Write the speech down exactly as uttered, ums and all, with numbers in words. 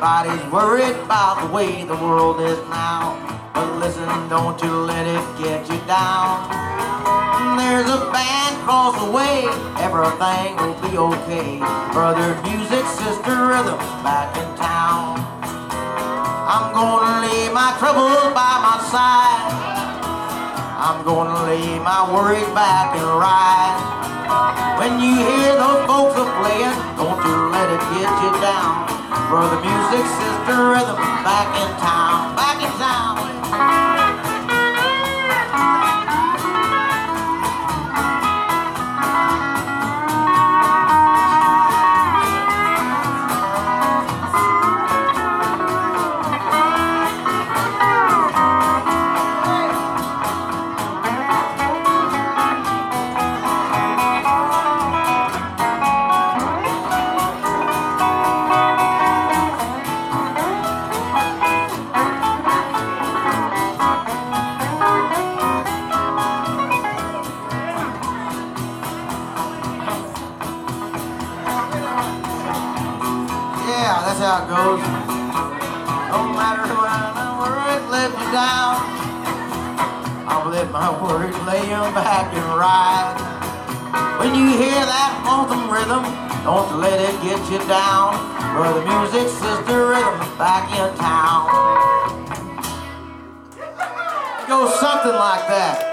Everybody's worried about the way the world is now. But listen, don't you let it get you down. There's a band across the way, everything will be okay. Brother music, sister rhythm, back in town. I'm gonna lay my troubles by my side. I'm gonna lay my worries back and ride. When you hear those folks are playing, don't you let it get you down. Brother music, sister rhythm, back in town, back in town. Yeah, that's how it goes. No matter where it lets you down, I'll let my worries lay them back and ride. When you hear that lonesome rhythm, don't let it get you down. Brother music, sister rhythm, back in town. It goes something like that.